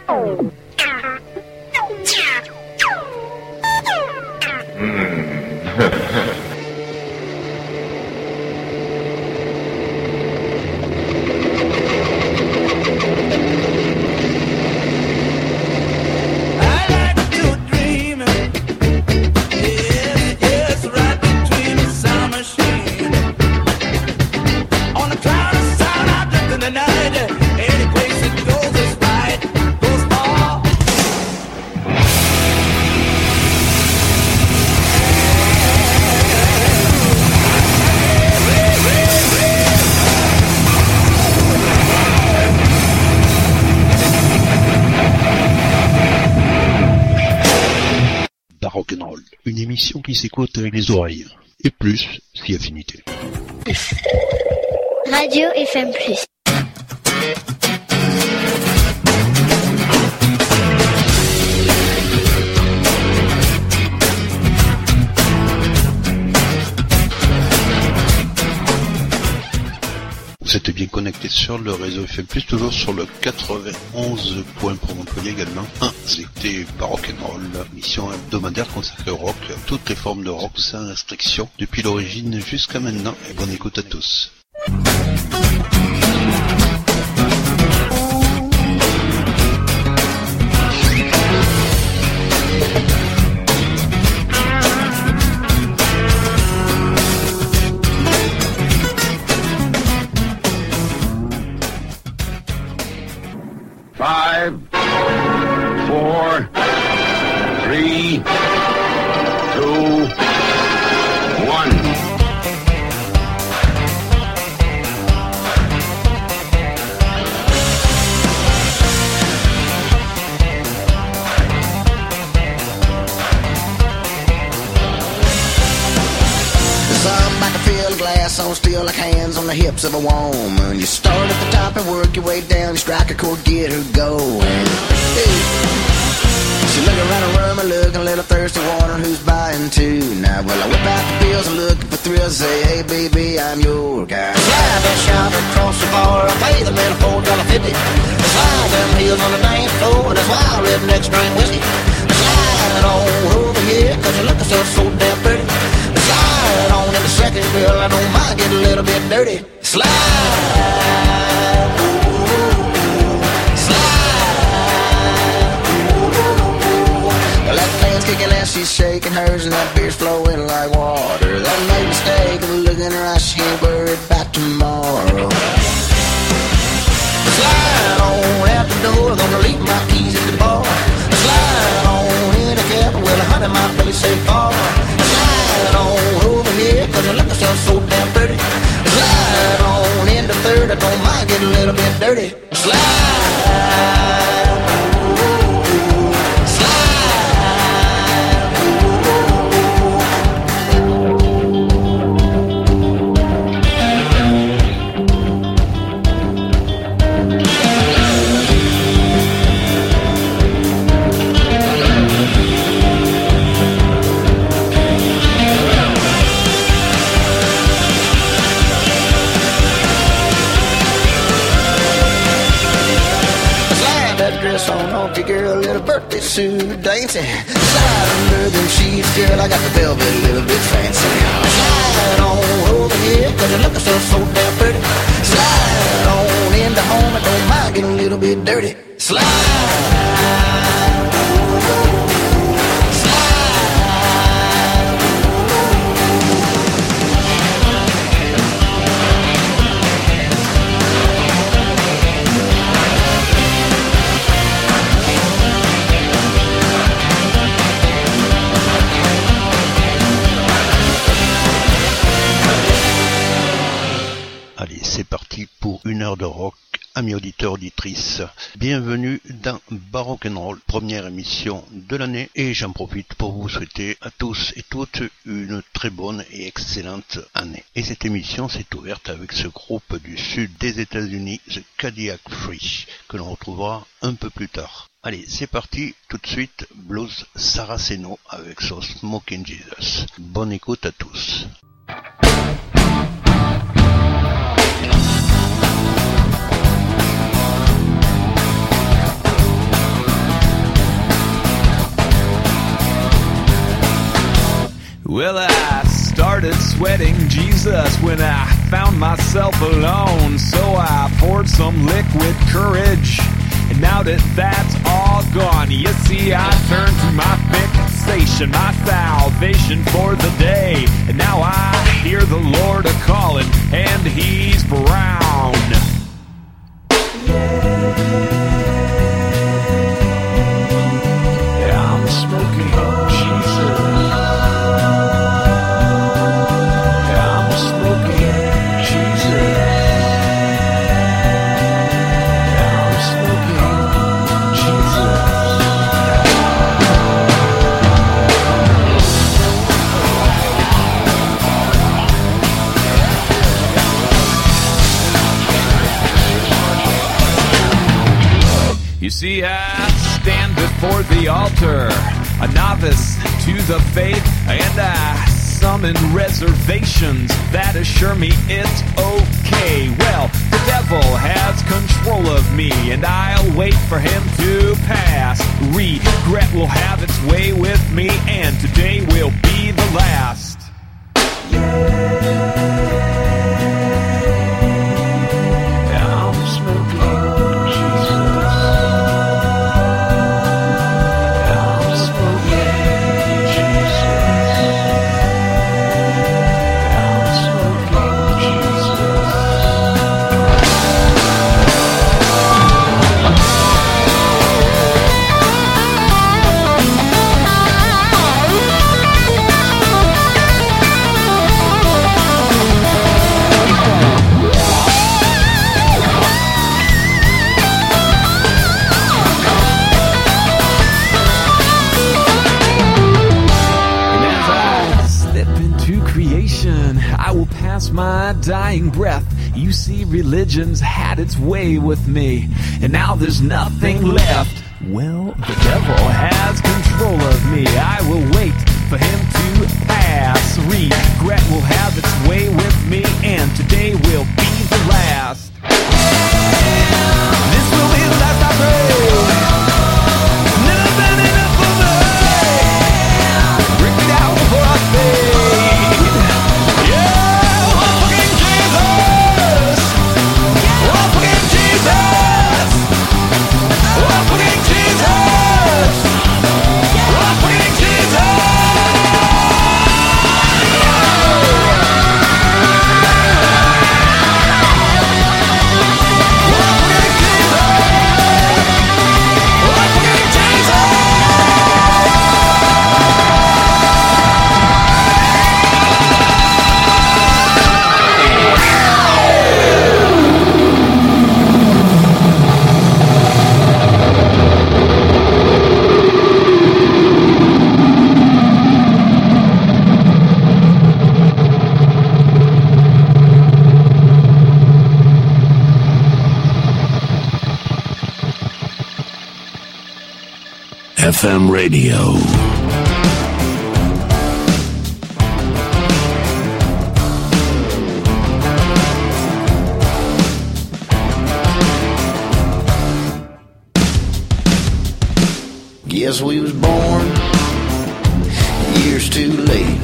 Rock'n'Roll, une émission qui s'écoute avec les oreilles, et plus si affinité. Radio FM+. Vous êtes bien connecté sur le réseau FM+, toujours sur le 91 points pour Montpellier également. C'était Rock'n'Roll, mission hebdomadaire consacrée au rock, toutes les formes de rock sans restriction, depuis l'origine jusqu'à maintenant, et bonne écoute à tous. Five, 4, 3, 2, 1. On steel like hands on the hips of a woman. You start at the top and work your way down. You strike a chord, get her going. Hey. She look around the room and looking a little thirsty, wondering who's buying too. Now, well, I whip out the bills and looking for thrills. Say, hey, baby, I'm your guy. Slide that shot across the bar. I pay the man $4.50. Slide them heels on the dance floor. That's why I redneck drink whiskey. Slide on over here, cause you look yourself so damn pretty. Slide on in the second, girl, I don't mind getting a little bit dirty. Slide, slide. Well, that fan's kicking ass, she's shaking hers, and that beer's flowing like water. That made mistake of looking in her eyes, she ain't worried about tomorrow. Slide on out the door, gonna leave my keys at the bar. Slide on in the cab, well, honey, my place ain't far. Slide on over here, cause you look yourself so damn pretty. Slide on in the third, I don't mind getting a little bit dirty. Slide. Girl, little birthday suit dancing. Slide under them sheets, girl, I got the velvet a little bit fancy. Slide on over here, cause you look so damn pretty. Slide on into home, I don't mind getting a little bit dirty. Slide. C'est parti pour une heure de rock, amis auditeurs, auditrices. Bienvenue dans Rock'n'Roll, première émission de l'année, et j'en profite pour vous souhaiter à tous et toutes une très bonne et excellente année. Et cette émission s'est ouverte avec ce groupe du sud des États-Unis, The Cadillac Free, que l'on retrouvera un peu plus tard. Allez, c'est parti, tout de suite, Blues Saraceno avec son Smoking Jesus. Bonne écoute à tous. Well, I started sweating Jesus when I found myself alone. So I poured some liquid courage, and now that that's all gone, you see, I turned to my fixation, my salvation for the day. And now I hear the Lord a-calling, and He's brown. Yeah, I'm smoking Jesus. You see, I stand before the altar, a novice to the faith, and I summon reservations that assure me it's okay. Well, the devil has control of me, and I'll wait for him to pass. Regret will have its way with me, and today will be the last. My dying breath, you see, religion's had its way with me, and now there's nothing left. Well, the devil has control of me. I will wait for him to pass. Regret will have its way with me, and today will be the last. This will be the last I pray. Never been enough for me. Bring me down before I fade. Yeah. FM radio. Guess we was born years too late.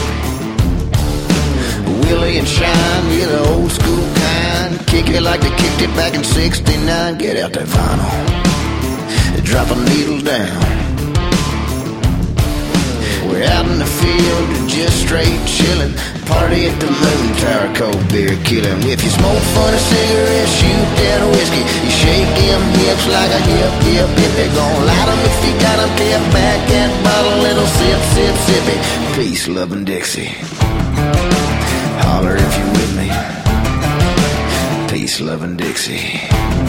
Willie and Shine, you're the old school kind. Kick it like they kicked it back in '69. Get out that vinyl. Drop a needle down. We're out in the field, just straight chillin'. Party at the Moon Tower, cold beer killing. If you smoke funny cigarettes, shoot that whiskey. You shake them hips like a hip. They're gon' light them if you got them kept back and bottle. Little sip, sip, sippy. Peace, love, and Dixie. Holler if you with me. Peace, love, and Dixie.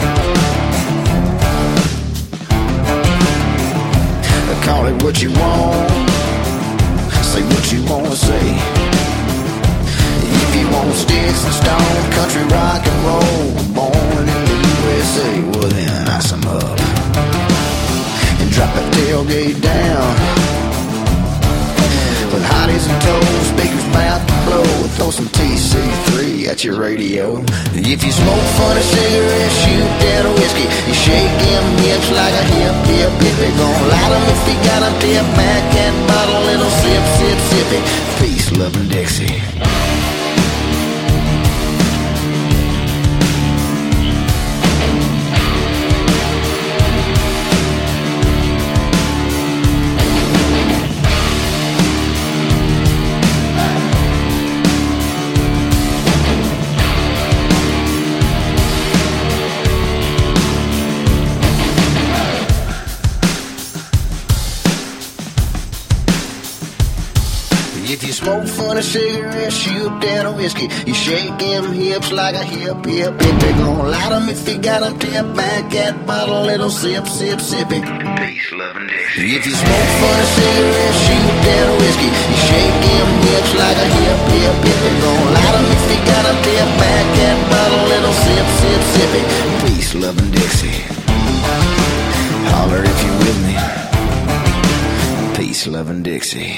Call it what you want, say what you wanna say. If you want sticks and stone, country rock and roll, born in the USA, well then I sum up and drop that tailgate down. With hotties and toes, speakers mouth to blow. go. Throw some TC3 at your radio. If you smoke funny cigarettes, shoot that whiskey. You shake them hips like a hip, hip, hippie. Gonna light them if you got them, dip back that bottle, little sip, sip, sippy. Peace, love, and Dixie. If you smoke funny cigarettes, shoot down a whiskey. You shake them hips like a hip, hip, hippie. Gonna light them if you got them, tip back that bottle, little sip, sip, sippy. Peace, love, and Dixie. If you smoke funny cigarettes, shoot down a whiskey. You shake them hips like a hip, hip, hippie. Gonna light them if you got them, tip back that bottle, little sip, sip, sippy. Peace, love, and Dixie. Holler if you're with me. Peace, love, and Dixie.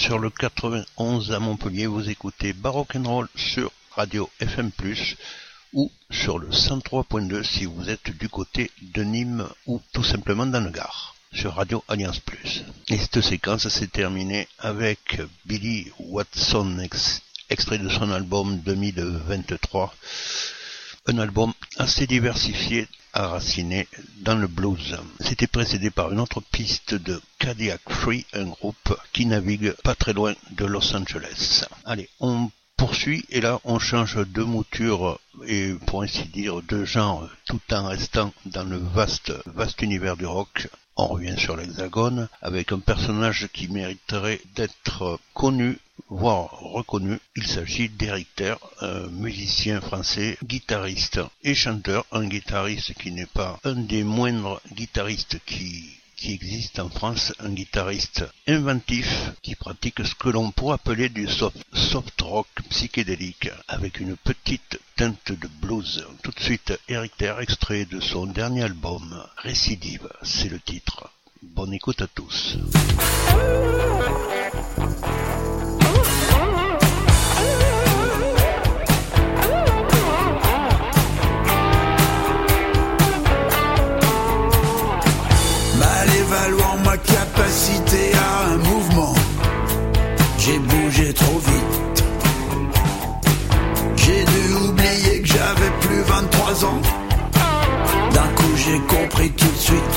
sur le 91 à Montpellier, vous écoutez Baroque & Roll sur Radio FM+, ou sur le 103.2 si vous êtes du côté de Nîmes ou tout simplement dans le Gard, sur Radio Alliance Plus. Et cette séquence s'est terminée avec Billy Watson, extrait de son album 2023, un album assez diversifié, enraciné dans le blues. C'était précédé par une autre piste de Cadillac Free, un groupe qui navigue pas très loin de Los Angeles. Allez, on poursuit et là on change de mouture et pour ainsi dire de genre, tout en restant dans le vaste univers du rock. On revient sur l'Hexagone avec un personnage qui mériterait d'être connu, voire reconnu. Il s'agit d'Éric Terre, un musicien français, guitariste et chanteur, un guitariste qui n'est pas un des moindres guitaristes qui existe en France, un guitariste inventif qui pratique ce que l'on pourrait appeler du soft rock psychédélique avec une petite teinte de blues. Tout de suite, Éric Terre, extrait de son dernier album, Récidive, c'est le titre. Bonne écoute à tous. Évaluant ma capacité à un mouvement, j'ai bougé trop vite. J'ai dû oublier que j'avais plus 23 ans. D'un coup j'ai compris tout de suite.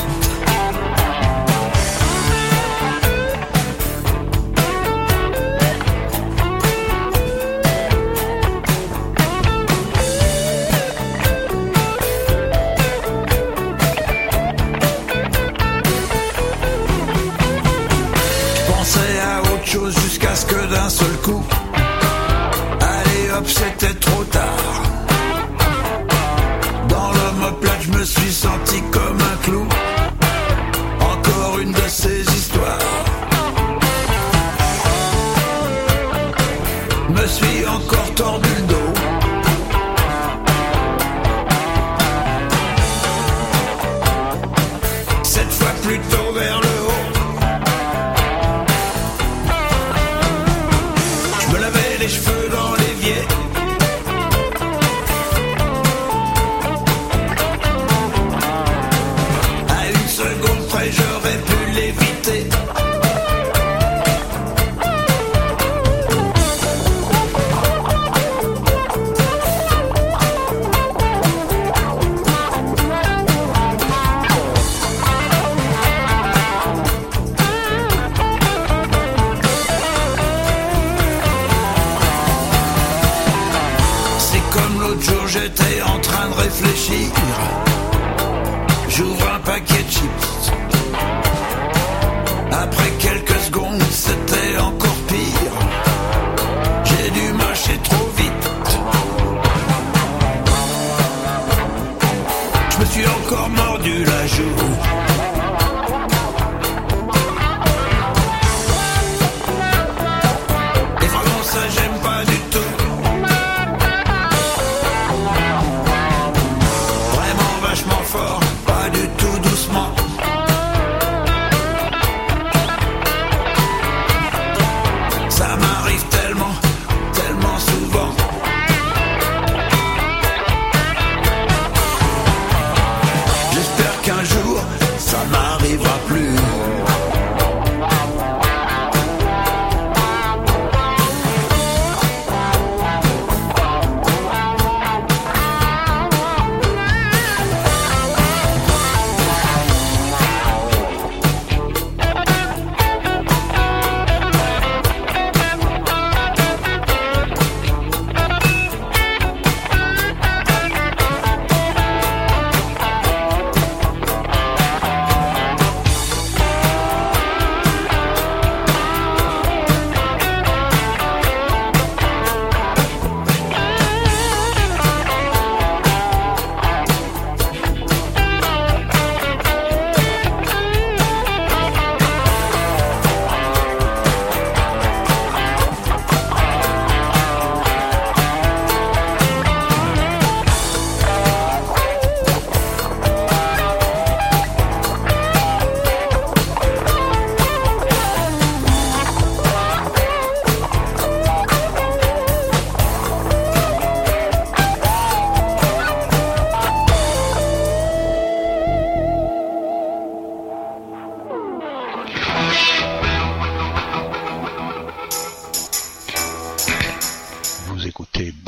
Jusqu'à ce que d'un seul coup, allez hop, c'était trop tard. Dans l'omoplate, je me suis senti comme un clou. Encore une de ces histoires. Me suis encore tordu le dos. Cette fois plutôt vers le haut. Les cheveux dans l'évier. À une seconde près, j'aurais pu l'éviter. J'étais en train de réfléchir. J'ouvre un paquet de chips.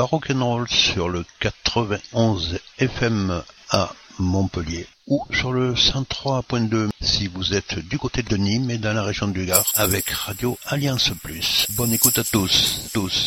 Barock'n'Roll sur le 91 FM à Montpellier ou sur le 103.2 si vous êtes du côté de Nîmes et dans la région du Gard avec Radio Alliance Plus. Bonne écoute à tous.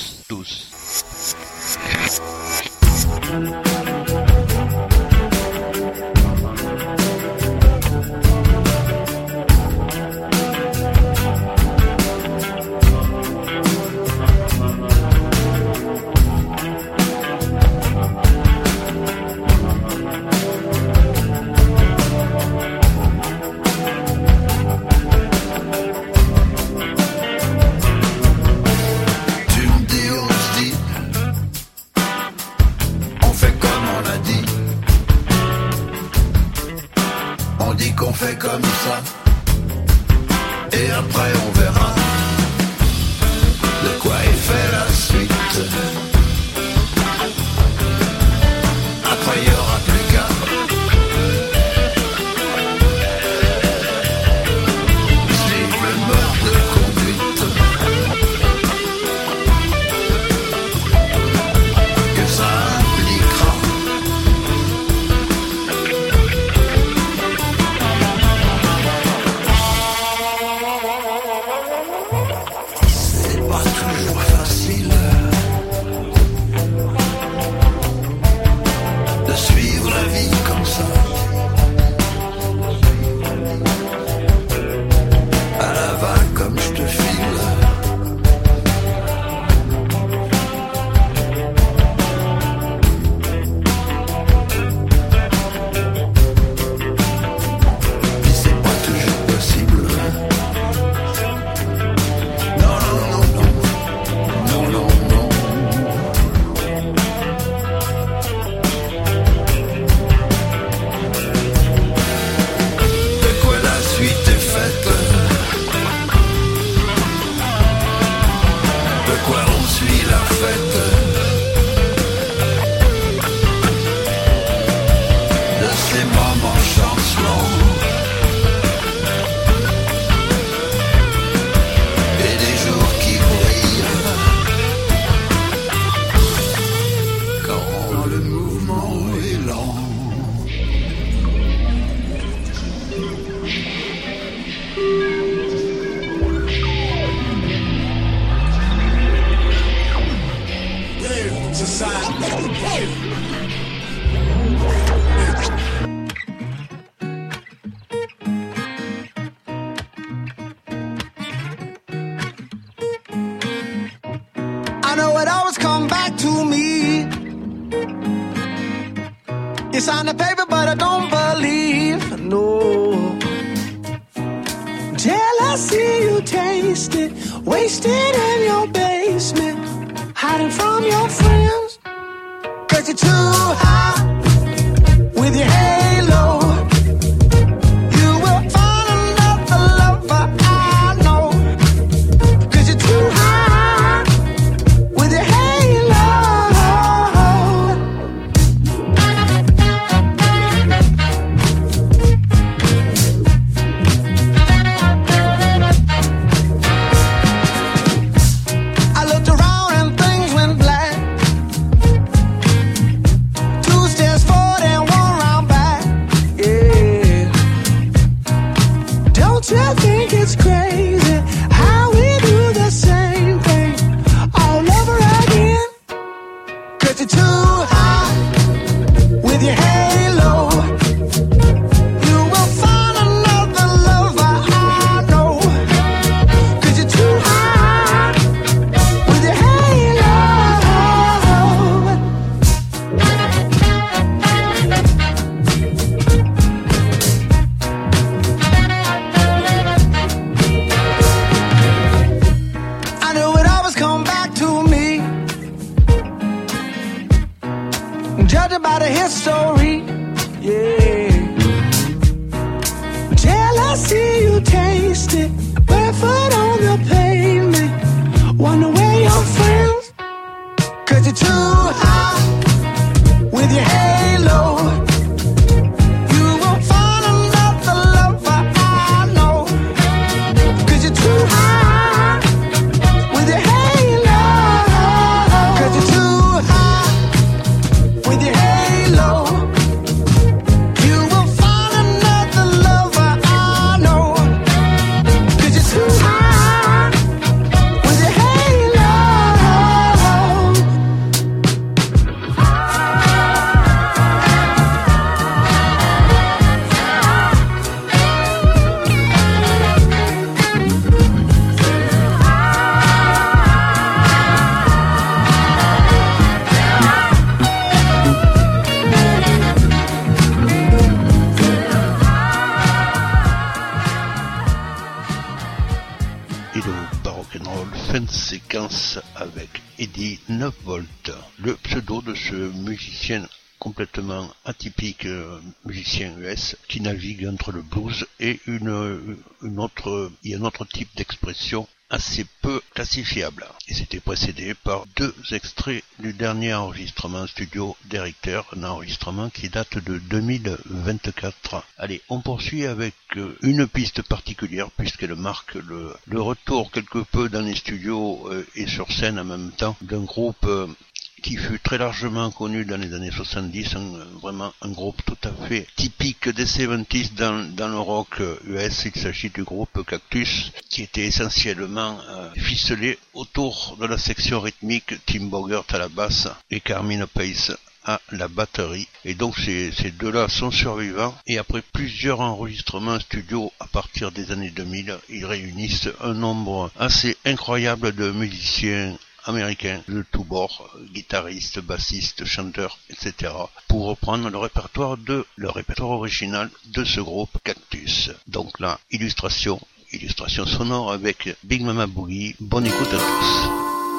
Qu'on fait comme ça, et après on verra de quoi est fait la suite. Après il y aura plus qu'à suivre le mode de conduite que ça impliquera. It's on the paper, but I don't believe, no. Till I see you taste it, wasted in your basement, hiding from your friends. 'Cause you're too high with your halo. You will find another lover, I know. 'Cause you're too high with your halo. et le Barock'n'Roll, fin de séquence avec Eddie 9V, le pseudo de ce musicien complètement atypique, musicien US, qui navigue entre le blues et un autre type d'expression assez peu classifiable. Et c'était précédé par 2 extraits du dernier enregistrement studio d'Eric Terre, un enregistrement qui date de 2024. Allez, on poursuit avec une piste particulière puisqu'elle marque le retour quelque peu dans les studios et sur scène en même temps d'un groupe qui fut très largement connu dans les années 70, vraiment un groupe tout à fait typique des 70s dans le rock US. Il s'agit du groupe Cactus, qui était essentiellement ficelé autour de la section rythmique, Tim Bogert à la basse et Carmine Pace à la batterie. Et donc ces deux-là sont survivants, et après plusieurs enregistrements studio à partir des années 2000, ils réunissent un nombre assez incroyable de musiciens américains de tous bords, guitaristes, bassistes, chanteurs, etc., pour reprendre le répertoire original de ce groupe Cactus. Donc là, illustration sonore avec Big Mama Boogie. Bonne écoute à tous.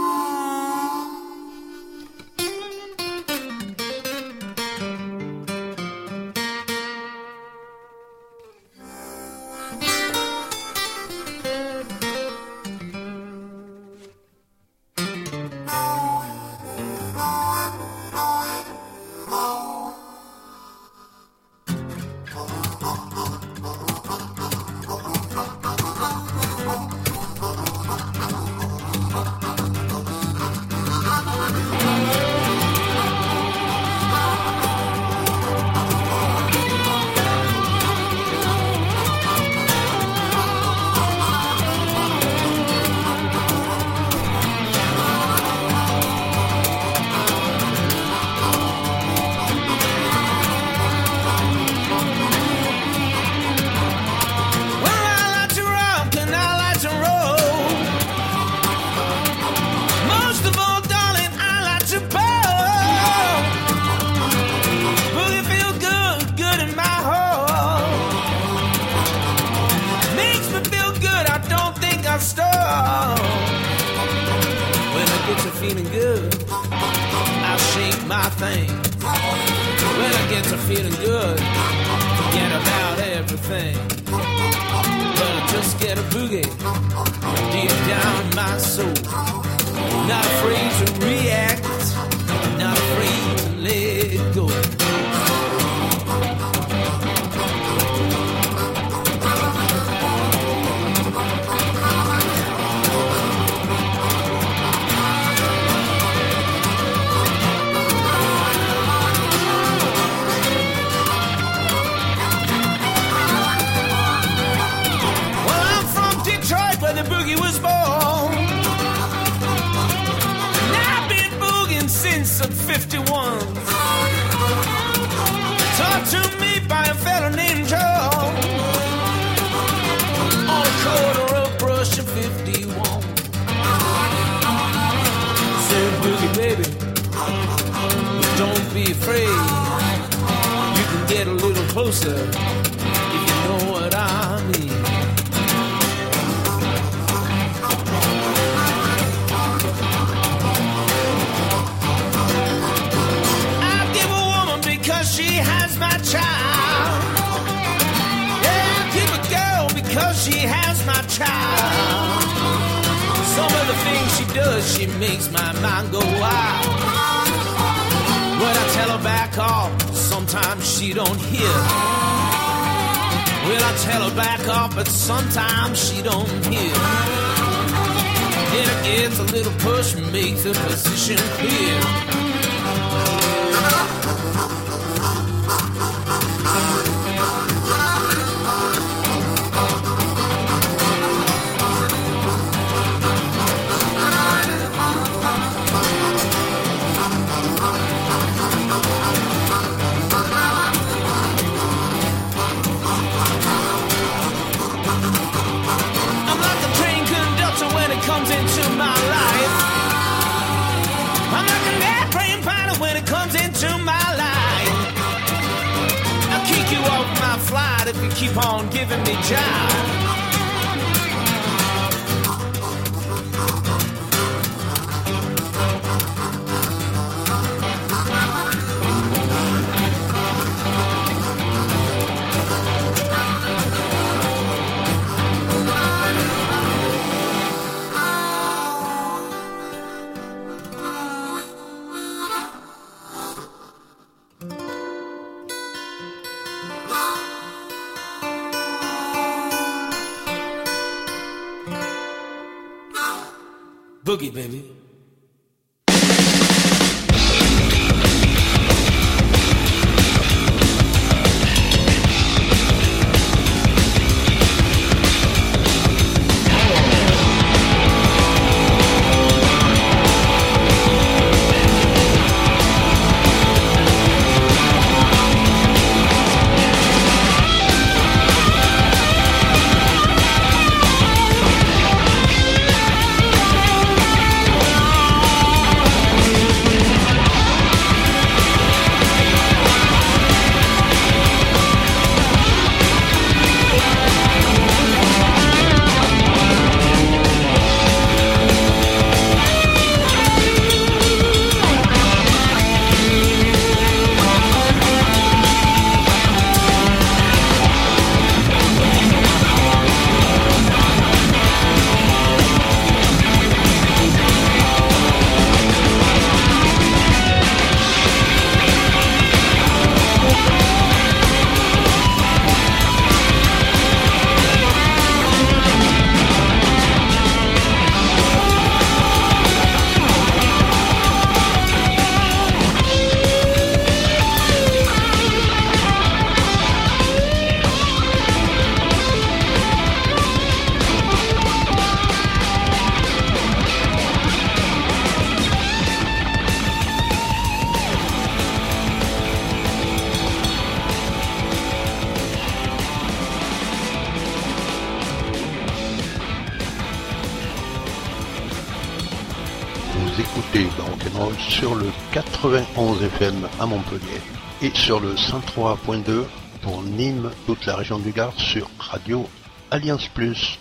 Sometimes she don't hear. Then it gets a little push and makes the position clear. If you keep on giving me jive, Boogie, baby. Écoutez Barock'n'Roll sur le 91 FM à Montpellier et sur le 103.2 pour Nîmes, toute la région du Gard sur Radio Alliance Plus.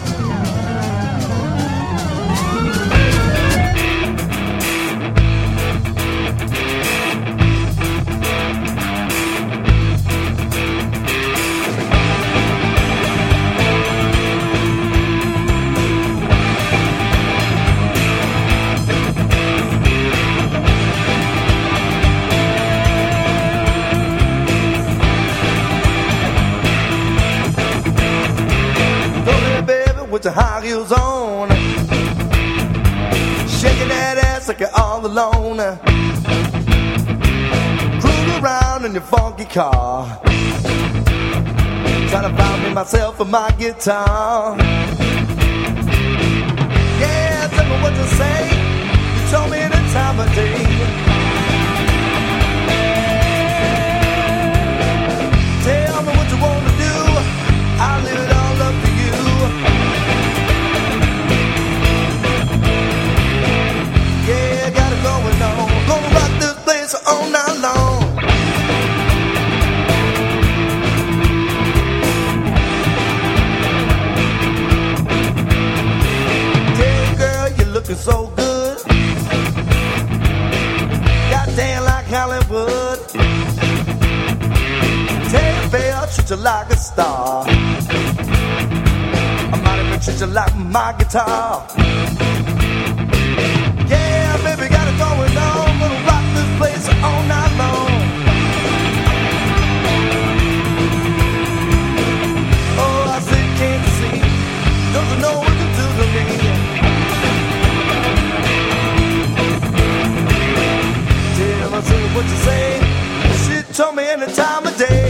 With the high heels on, shaking that ass like you're all alone, cruising around in your funky car, trying to find me myself and my guitar. Yeah, tell me what to say, you told me the time of day. Tell me what you want to do, I'll leave it all up to you. Yeah, got it going on. Gonna rock this place all night long. Hey girl, you're looking so good. Goddamn like Hollywood. Hey babe, treat you like a star. I might even treat you like my guitar. Yeah, baby, got it going on. Gonna rock this place all night long. Oh, I said, can't you see? Don't you know what you do to me? Tell me, say what you say. She told me any time of day.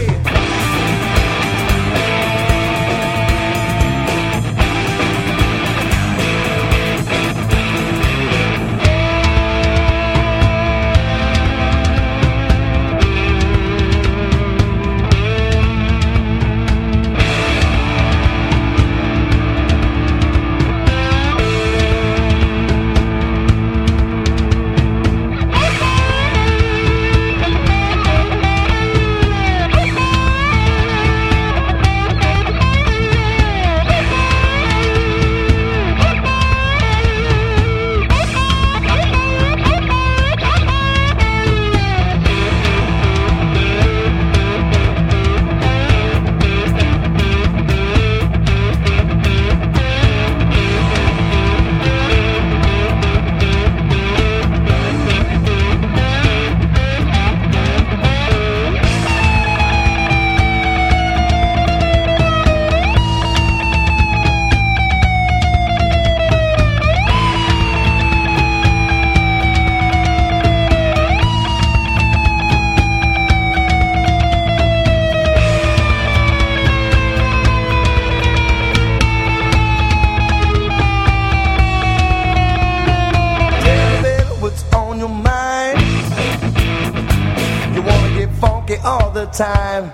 time.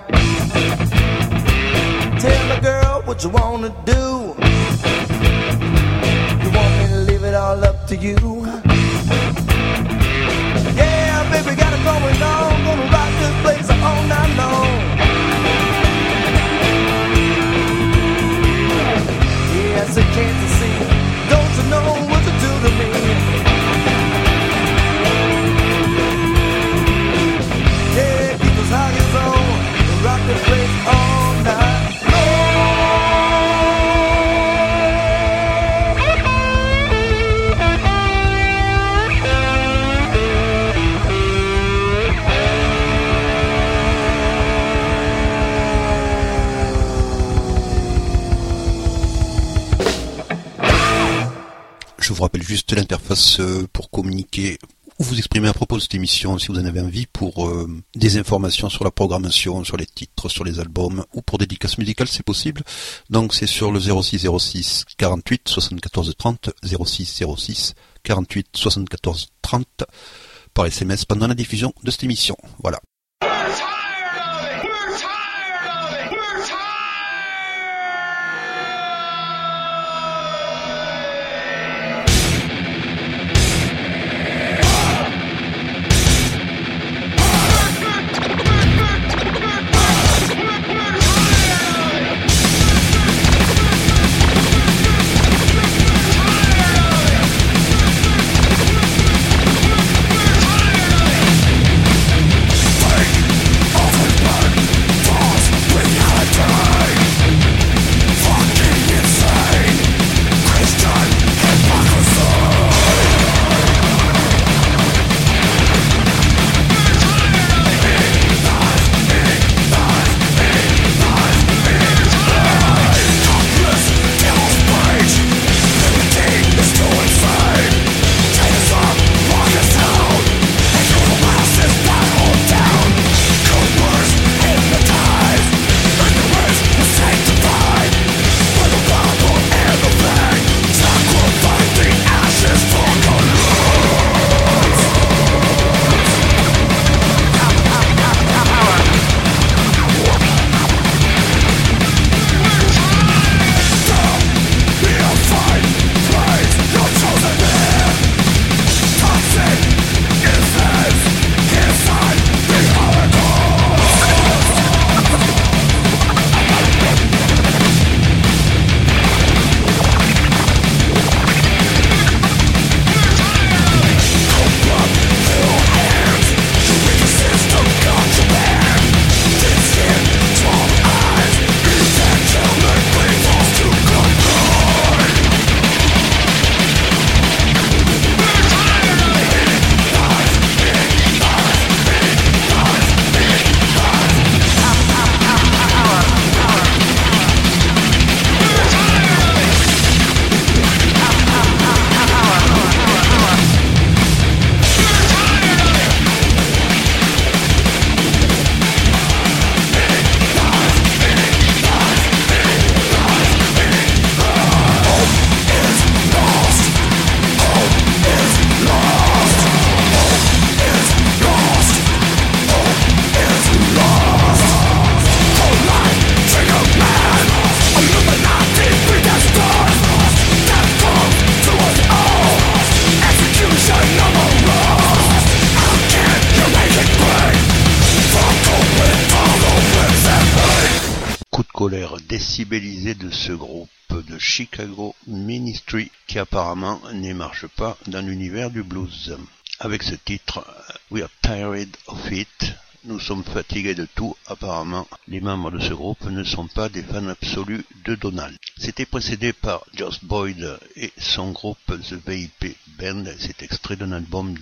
Tell me, girl, what you wanna do. You want me to leave it all up to you? Yeah, baby, got it going on. Gonna rock this place all night long. Yes, I can't see. Don't you know what to do to me? Yeah, keep those high on. Rock this place all night. Je vous rappelle juste l'interface pour communiquer ou vous exprimer à propos de cette émission si vous en avez envie, pour des informations sur la programmation, sur les titres, sur les albums ou pour dédicaces musicales, c'est possible. Donc c'est sur le 06 06 48 74 30, 06 06 48 74 30 par SMS pendant la diffusion de cette émission. Voilà. Décibélisé de ce groupe de Chicago, Ministry, qui apparemment ne marche pas dans l'univers du blues. Avec ce titre, We Are Tired of It, nous sommes fatigués de tout. Apparemment, les membres de ce groupe ne sont pas des fans absolus de Donald. C'était précédé par Josh Boyd et son groupe The VIP Band. C'est extrait d'un album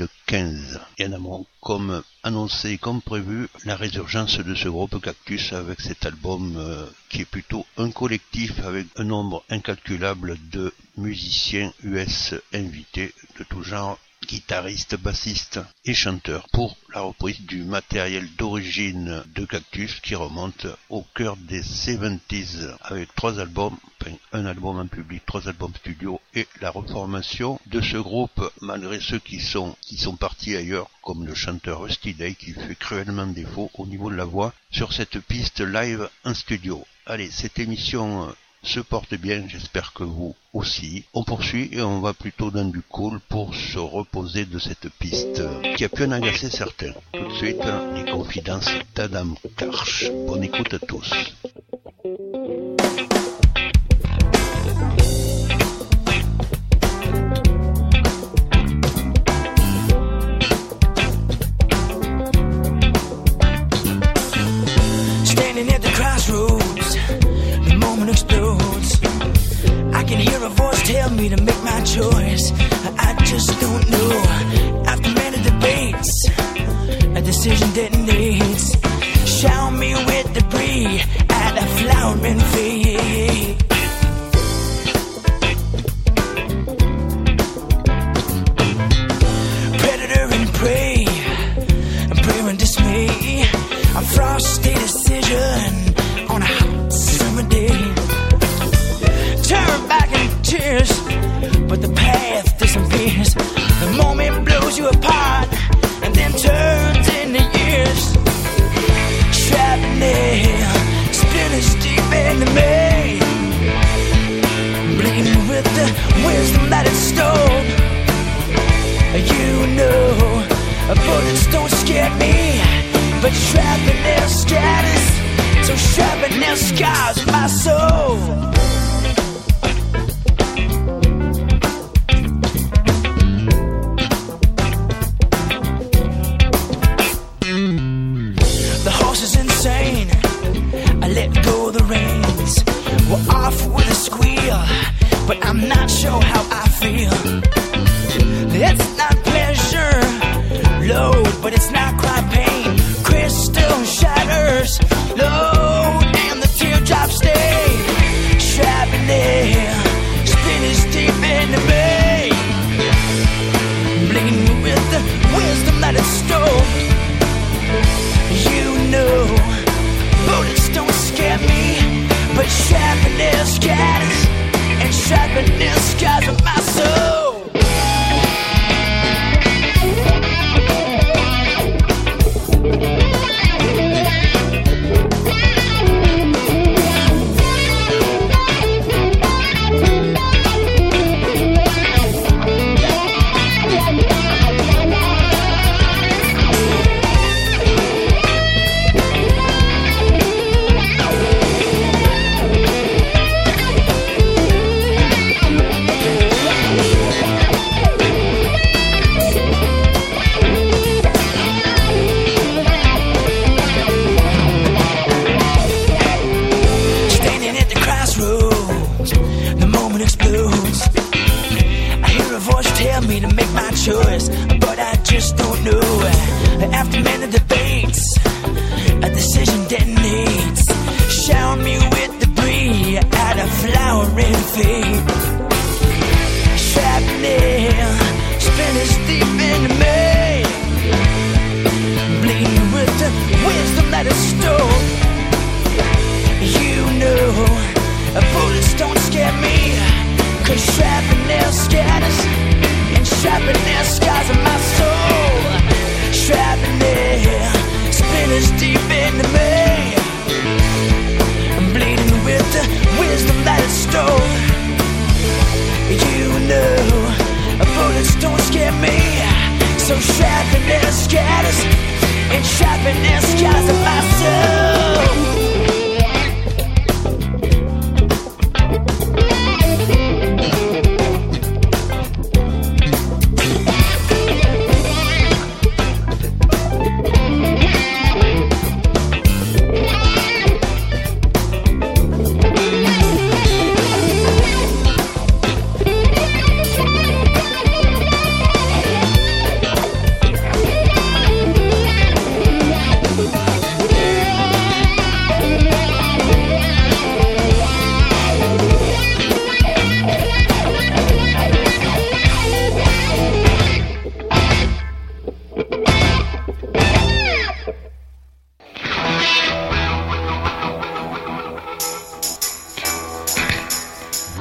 2015. Et en amont, comme annoncé, comme prévu, la résurgence de ce groupe Cactus avec cet album qui est plutôt un collectif avec un nombre incalculable de musiciens US invités de tout genre guitariste, bassiste et chanteur, pour la reprise du matériel d'origine de Cactus qui remonte au cœur des 70s avec 3 albums, enfin un album en public, 3 albums studio et la reformation de ce groupe malgré ceux qui sont partis ailleurs comme le chanteur Rusty Day qui fait cruellement défaut au niveau de la voix sur cette piste live en studio. Allez, cette émission se porte bien, j'espère que vous aussi. On poursuit et on va plutôt dans du cool pour se reposer de cette piste qui a pu en agacer certains. Tout de suite, les confidences d'Adam Karch. Bonne écoute à tous. Standing at the crossroads, the moment explodes. I can hear a voice tell me to make my choice. I just don't know. After many debates, a decision detonates. Shower me with debris at a flowering fade. Predator and prey, prayer and dismay. A frosty decision on a hot summer day. Turn back in tears, but the path disappears. The moment blows you apart and then turns into years. Shrapnel, splinters deep into me, bleeding with the wisdom that it stole. You know, bullets don't scare me, but shrapnel scatters, so shrapnel scars my soul. The horse is insane, I let go of the reins. We're off with a squeal, but I'm not sure how I feel. It's not pleasure, load, but it's not quite pain. Crystal shatters, load, and the teardrops stay. Shrapnel, splinters deep into me, bleeding with the wisdom that it stole. You know, bullets don't scare me, but shrapnel scatters, and shrapnel scars my soul. Choice, but I just don't know. After many debates, a decision detonates. Shower me with debris at a flowering fade. Shrapnel, splinters deep into me, bleeding with the wisdom that it stole. You know, bullets don't scare me, 'cause shrapnel scatters, shrapnel scars of my soul. Shrapnel, splinters deep into me, I'm bleeding with the wisdom that it stole. You know, bullets don't scare me, so shrapnel scatters, and shrapnel scars of my soul.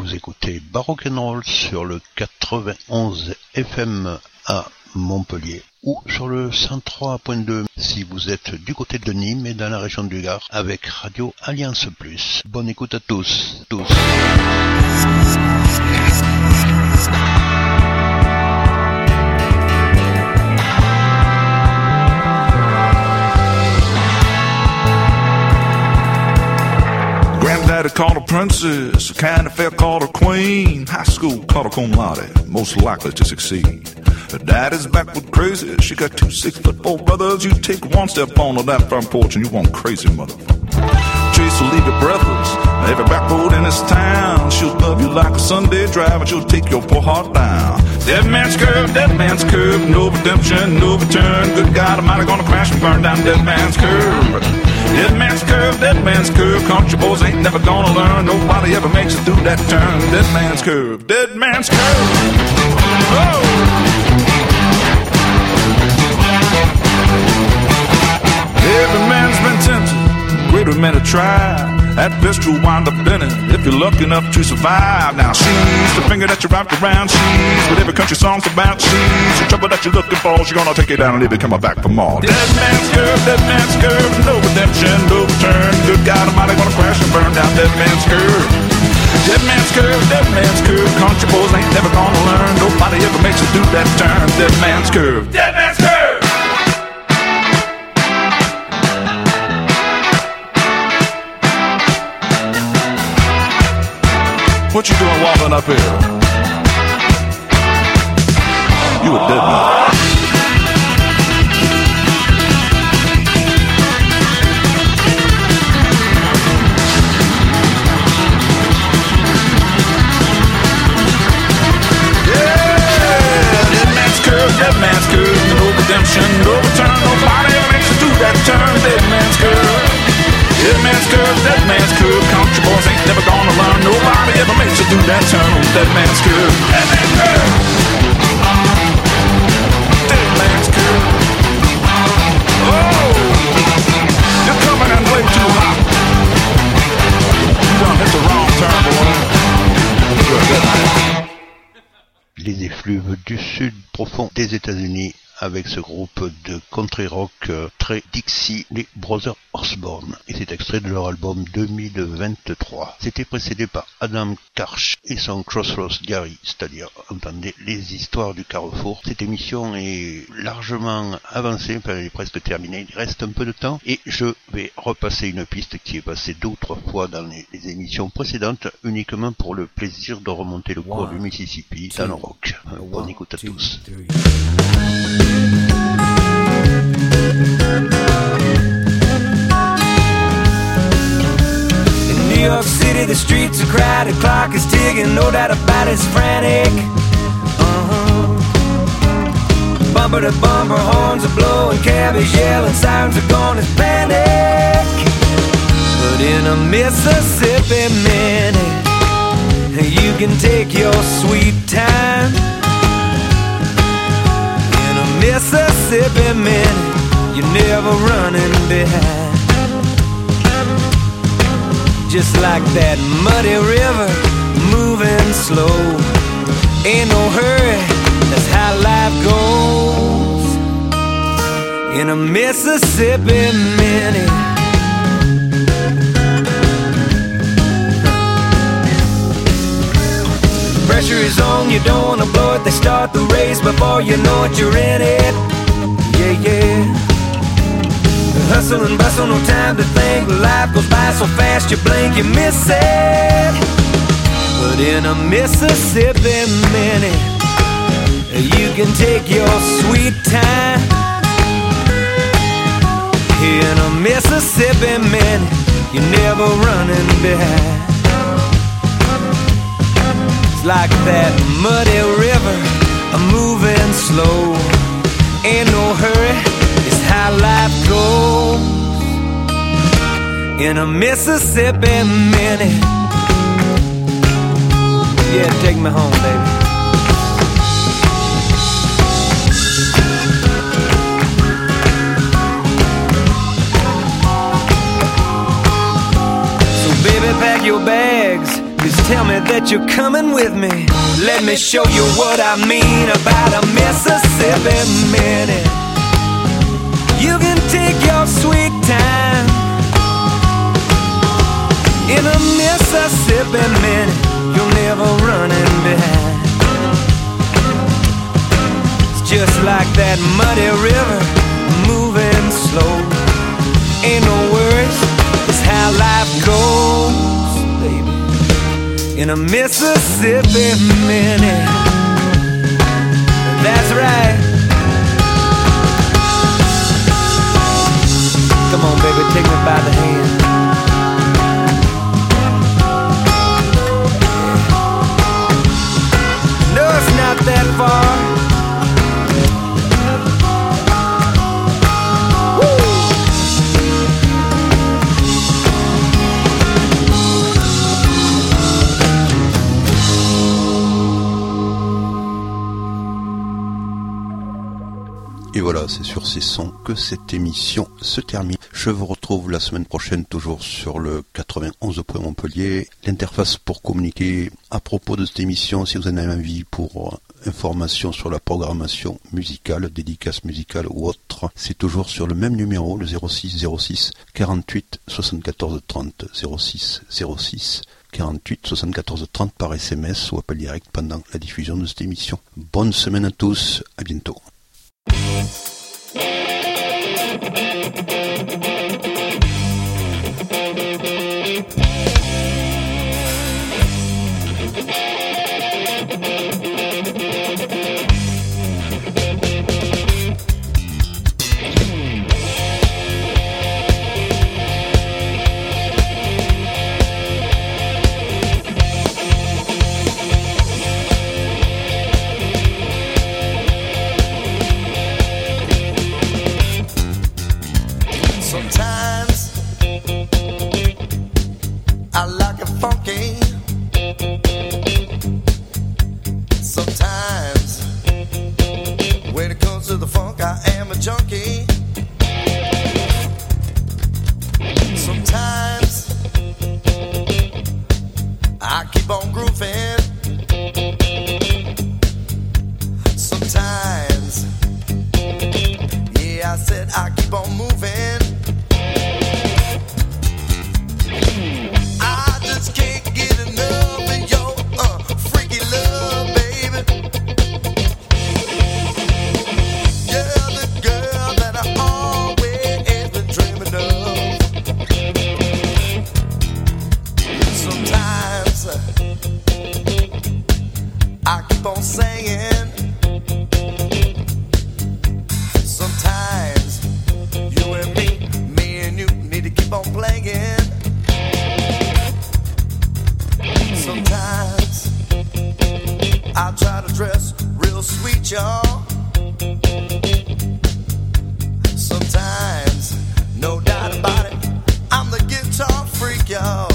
Vous écoutez Barock'n'Roll sur le 91 FM à Montpellier ou sur le 103.2 si vous êtes du côté de Nîmes et dans la région du Gard avec Radio Alliance Plus. Bonne écoute à tous. Granddaddy called her princess, a kind of fair called her queen. High school called her cum laude, most likely to succeed. Her daddy's backward crazy, she got 2 6'4" brothers. You take one step on that front porch and you want crazy motherfucker. Chase will leave you breathless, every back road in this town. She'll love you like a Sunday drive and she'll take your poor heart down. Dead man's curve, no redemption, no return. Good God Almighty gonna crash and burn down dead man's curve. Dead man's curve, country boys ain't never gonna learn. Nobody ever makes it through that turn. Dead man's curve, dead man's curve. Oh! Every man's been tempted, greater men have tried. That best will wind up in it if you're lucky enough to survive. Now she's the finger that you wrapped around. She's what every country song's about. She's the trouble that you're looking for. She's gonna take you down and leave you coming back for more. Dead man's curve, no redemption, no return. Good God Almighty gonna crash and burn down dead man's curve. Dead man's curve, country boys ain't never gonna learn. Nobody ever makes it through that turn. Dead man's curve, dead man's curve. What you doing walking up here? You a dead man. Dead man's curve, no redemption, no return. Nobody ever makes it through that turn. Dead man's curve. Dead man's curve, country boys ain't never gonna learn. Nobody ever makes it through that turn on dead man's curve. Dead man's curve. Dead man's curve. Oh, you're coming in way too hot. You done hit the wrong turn, boy. You're a dead man. Les effluves du sud profond des États-Unis avec ce groupe de country rock très Dixie, les Brothers Osborne. Et c'est extrait de leur album 2023. C'était précédé par Adam Karch et son Crossroads Gary, c'est-à-dire, entendez, les histoires du carrefour. Cette émission est largement avancée, enfin elle est presque terminée, il reste un peu de temps. Et je vais repasser une piste qui est passée 2 ou 3 fois dans les émissions précédentes, uniquement pour le plaisir de remonter le cours du Mississippi dans le rock. Bonne écoute à tous. In New York City, the streets are crowded, clock is ticking, no doubt about it's frantic. Bumper to bumper, horns are blowing, cabbies yelling, sirens are gone, it's panic. But in a Mississippi minute, you can take your sweet time. Mississippi minute, you're never running behind. Just like that muddy river, moving slow. Ain't no hurry, that's how life goes. In a Mississippi minute. Pressure is on, you don't wanna blow it. They start the race before you know it, you're in it. Yeah, yeah. Hustle and bustle, no time to think. Life goes by so fast, you blink, you miss it. But in a Mississippi minute, you can take your sweet time. In a Mississippi minute, you're never running behind. Like that muddy river, moving slow. Ain't no hurry, it's how life goes. In a Mississippi minute. Yeah, take me home, baby. So baby, pack your bags, 'cause tell me that you're coming with me. Let me show you what I mean about a Mississippi minute. You can take your sweet time in a Mississippi minute. You'll never run in behind. It's just like that muddy river moving slow. Ain't no worries, it's how life goes, baby, in a Mississippi minute. That's right. Come on, baby, take me by the hand. No, it's not that far. Et voilà, c'est sur ces sons que cette émission se termine. Je vous retrouve la semaine prochaine, toujours sur le 91 point Montpellier. L'interface pour communiquer à propos de cette émission, si vous en avez envie, pour information sur la programmation musicale, dédicace musicale ou autre, c'est toujours sur le même numéro, le 06 06 48 74 30, 06 06 48 74 30 par SMS ou appel direct pendant la diffusion de cette émission. Bonne semaine à tous, à bientôt. Sometimes, when it comes to the funk, I am a junkie. Sometimes, I keep on grooving. Sometimes, yeah, I said I keep on moving. I just can't get enough of your freaky love, baby. You're the girl that I always been dreaming of. Sometimes I keep on saying. Sometimes you and me and you need to keep on playing. Sometimes I try to dress real sweet, y'all. Sometimes, no doubt about it, I'm the guitar freak, y'all.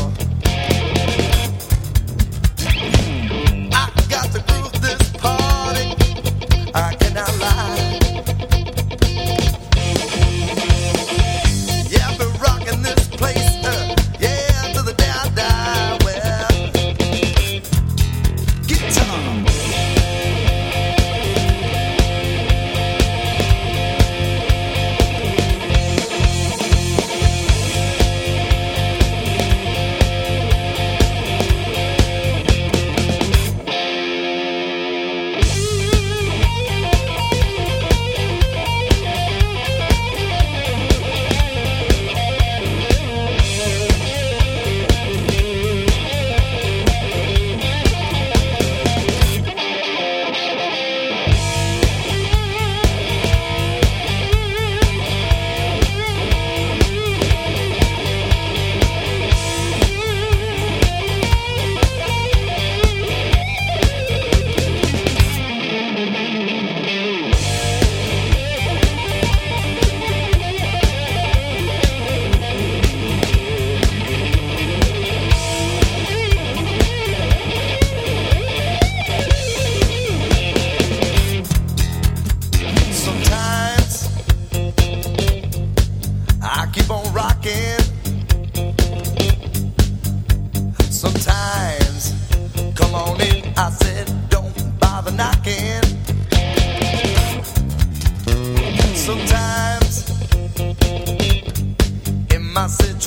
I got to groove this party, I cannot lie. Yeah, I've been rocking this place, yeah, to the day I die. Well, guitar.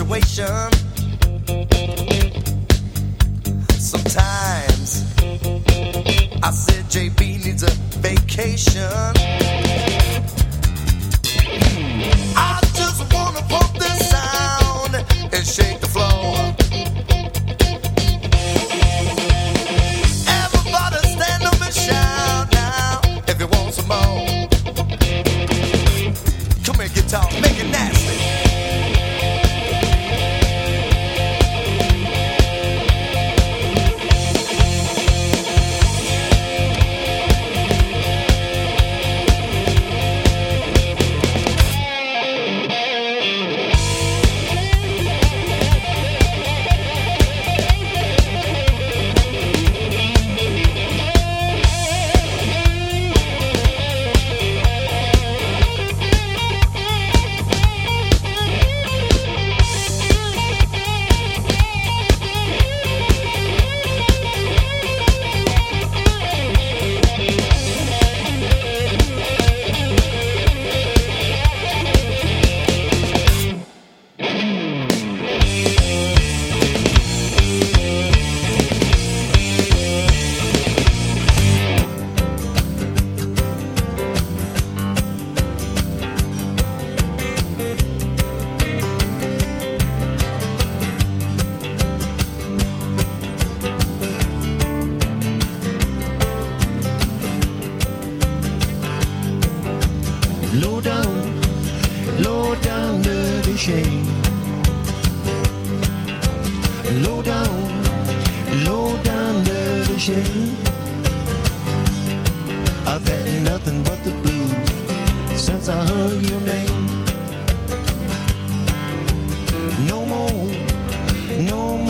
situation. Sometimes I said JB needs a vacation. I just wanna pump this sound and shake the floor. Everybody stand up and shout now if you want some more. Come here, guitar, make it nasty. Low down, dirty shame. Low down, dirty shame. I've had nothing but the blues since I heard your name. No more